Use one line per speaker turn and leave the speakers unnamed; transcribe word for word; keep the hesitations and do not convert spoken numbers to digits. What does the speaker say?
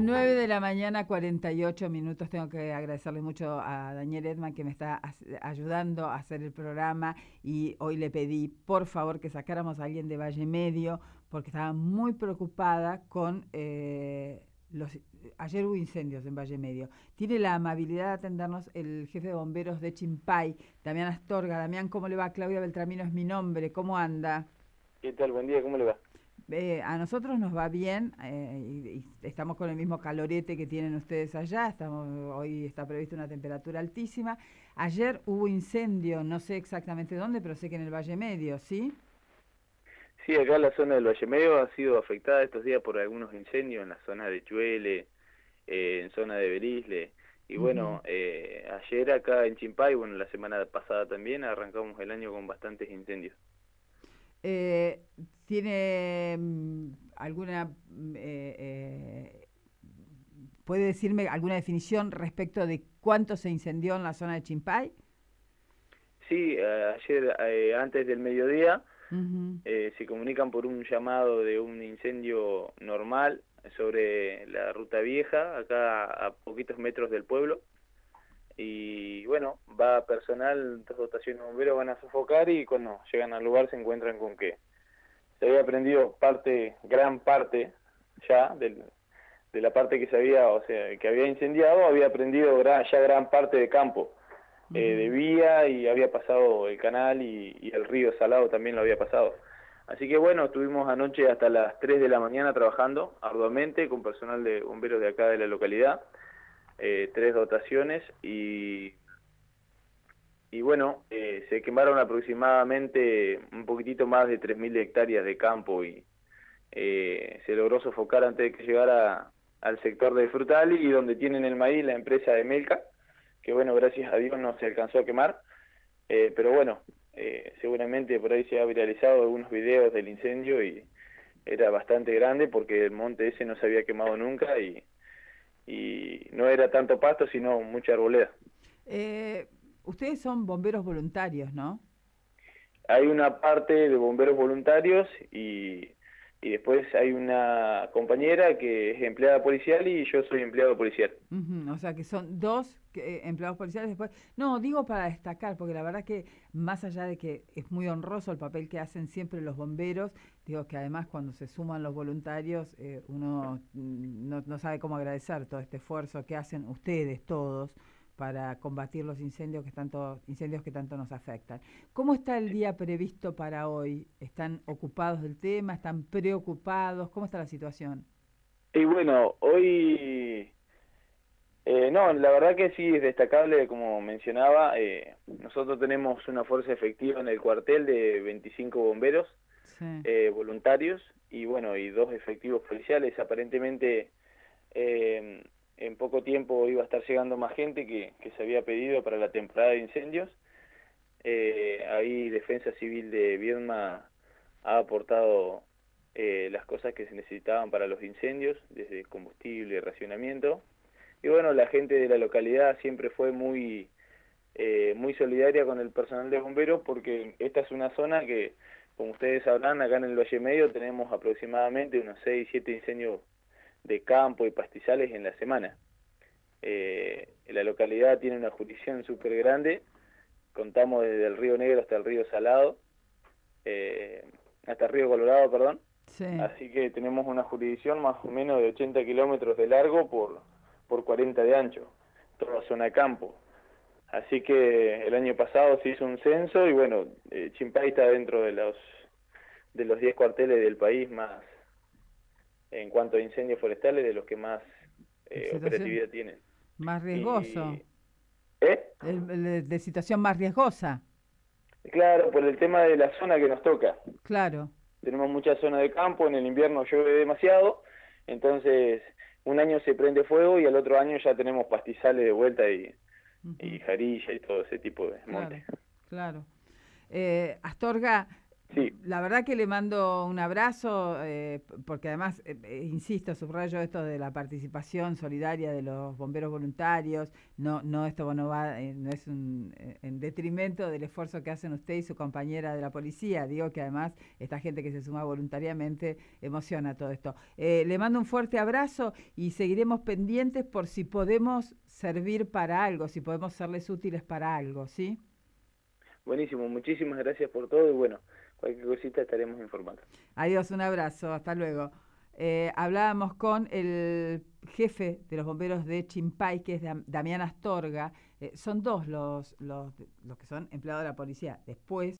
nueve de la mañana, cuarenta y ocho minutos. Tengo que agradecerle mucho a Daniel Edman que me está ayudando a hacer el programa y hoy le pedí, por favor, que sacáramos a alguien de Valle Medio porque estaba muy preocupada con eh, los... Ayer hubo incendios en Valle Medio. Tiene la amabilidad de atendernos el jefe de bomberos de Chimpay, Damián Astorga. Damián, ¿cómo le va? Claudia Beltramino es mi nombre. ¿Cómo anda?
¿Qué tal? Buen día, ¿cómo le va?
Eh, a nosotros nos va bien eh, y, y estamos con el mismo calorete que tienen ustedes allá. Estamos, hoy está prevista una temperatura altísima. Ayer hubo incendio, no sé exactamente dónde, pero sé que en el Valle Medio, ¿sí?
Sí, acá la zona del Valle Medio ha sido afectada estos días por algunos incendios en la zona de Chuele, eh, en zona de Berisle. Y
Uh-huh.
bueno, eh, ayer acá en Chimpay, bueno, la semana pasada también, arrancamos el año con bastantes incendios.
Eh, ¿Tiene mm, alguna... mm, eh, eh, ¿Puede decirme alguna definición respecto de cuánto se incendió en la zona de Chimpay?
Sí, eh, ayer eh, antes del mediodía
Uh-huh.
eh, se comunican por un llamado de un incendio normal sobre la ruta vieja, acá a poquitos metros del pueblo. Y bueno, va personal, dos dotaciones de bomberos van a sofocar y cuando llegan al lugar se encuentran con que se había prendido parte, gran parte ya del, de la parte que se había, o sea, que había incendiado, había prendido gran, ya gran parte de campo, eh, de
Uh-huh.
vía y había pasado el canal y, y el río Salado también lo había pasado. Así que bueno, estuvimos anoche hasta las tres de la mañana trabajando arduamente con personal de bomberos de acá de la localidad, eh, tres dotaciones y y bueno, eh, se quemaron aproximadamente un poquitito más de tres mil hectáreas de campo y eh, se logró sofocar antes de que llegara al sector de Frutali y donde tienen el maíz la empresa de Melca, que bueno, gracias a Dios no se alcanzó a quemar, eh, pero bueno, eh, seguramente por ahí se ha viralizado algunos videos del incendio y era bastante grande porque el monte ese no se había quemado nunca y, y no era tanto pasto sino mucha arboleda.
Eh, Ustedes son bomberos voluntarios, ¿no?
Hay una parte de bomberos voluntarios y, y después hay una compañera que es empleada policial y yo soy empleado policial.
Ujú. O sea que son dos que, eh, empleados policiales después. No, digo para destacar, porque la verdad que más allá de que es muy honroso el papel que hacen siempre los bomberos, digo que además cuando se suman los voluntarios, eh, uno mm, no, no sabe cómo agradecer todo este esfuerzo que hacen ustedes todos para combatir los incendios que tanto, incendios que tanto nos afectan. ¿Cómo está el día previsto para hoy? ¿Están ocupados del tema? ¿Están preocupados? ¿Cómo está la situación?
Y bueno, hoy, eh, no, la verdad que sí es destacable, como mencionaba, eh, nosotros tenemos una fuerza efectiva en el cuartel de veinticinco bomberos
Sí.
eh, voluntarios y bueno, y dos efectivos policiales. Aparentemente eh, en poco tiempo iba a estar llegando más gente que, que se había pedido para la temporada de incendios. Eh, ahí Defensa Civil de Viedma ha aportado eh, las cosas que se necesitaban para los incendios, desde combustible, racionamiento. Y bueno, la gente de la localidad siempre fue muy, eh, muy solidaria con el personal de bomberos porque esta es una zona que, como ustedes sabrán, acá en el Valle Medio tenemos aproximadamente unos seis siete incendios de campo y pastizales en la semana. Eh, la localidad tiene una jurisdicción súper grande, contamos desde el Río Negro hasta el Río Salado, eh, hasta el Río Colorado, perdón,
Sí.
así que tenemos una jurisdicción más o menos de ochenta kilómetros de largo por, por cuarenta de ancho, toda zona de campo. Así que el año pasado se hizo un censo y bueno, eh, Chimpay está dentro de los de los diez cuarteles del país más, en cuanto a incendios forestales, de los que más eh,
Situación
operatividad tienen.
más riesgoso.
Y, ¿eh?
El- el- de situación más riesgosa.
Claro, por el tema de la zona que nos toca.
Claro.
Tenemos mucha zona de campo, en el invierno llueve demasiado, entonces un año se prende fuego y al otro año ya tenemos pastizales de vuelta y, y
Ujú.
jarilla y todo ese tipo de montes.
Claro, claro. Eh, Astorga,
Sí.
La verdad que le mando un abrazo, eh, porque además, eh, eh, insisto, subrayo esto de la participación solidaria de los bomberos voluntarios. No, no esto no va, eh, no es un, eh, en detrimento del esfuerzo que hacen usted y su compañera de la policía. Digo que además esta gente que se suma voluntariamente emociona todo esto. Eh, le mando un fuerte abrazo y seguiremos pendientes por si podemos servir para algo, si podemos serles útiles para algo, ¿sí?
Buenísimo, muchísimas gracias por todo y bueno, cualquier cosita estaremos informando.
Adiós, un abrazo, hasta luego. Eh, hablábamos con el jefe de los bomberos de Chimpay, que es Dam- Damián Astorga. Eh, son dos los, los, los que son empleados de la policía. Después